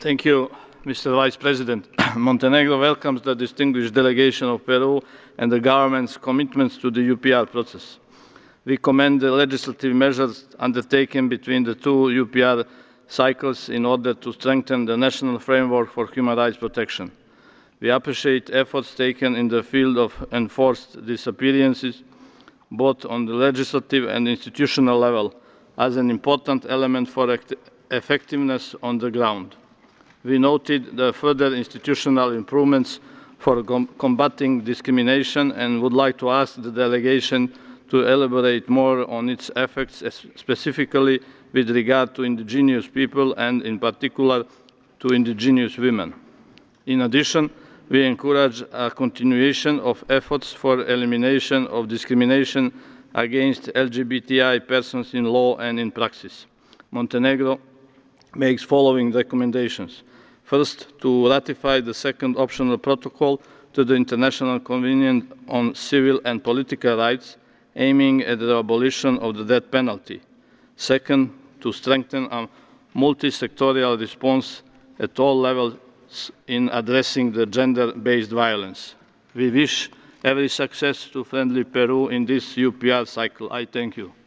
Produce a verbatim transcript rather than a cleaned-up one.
Thank you, Mister Vice President. Montenegro welcomes the distinguished delegation of Peru and the government's commitments to the U P R process. We commend the legislative measures undertaken between the two U P R cycles in order to strengthen the national framework for human rights protection. We appreciate efforts taken in the field of enforced disappearances, both on the legislative and institutional level, as an important element for effectiveness on the ground. We noted the further institutional improvements for com combating discrimination and would like to ask the delegation to elaborate more on its efforts, specifically with regard to indigenous people and, in particular, to indigenous women. In addition, we encourage a continuation of efforts for elimination of discrimination against L G B T I persons in law and in practice. Montenegro makes following recommendations. First, to ratify the second optional protocol to the International Convention on Civil and Political Rights, aiming at the abolition of the death penalty. Second, to strengthen a multi-sectorial response at all levels in addressing the gender-based violence. We wish every success to friendly Peru in this U P R cycle. I thank you.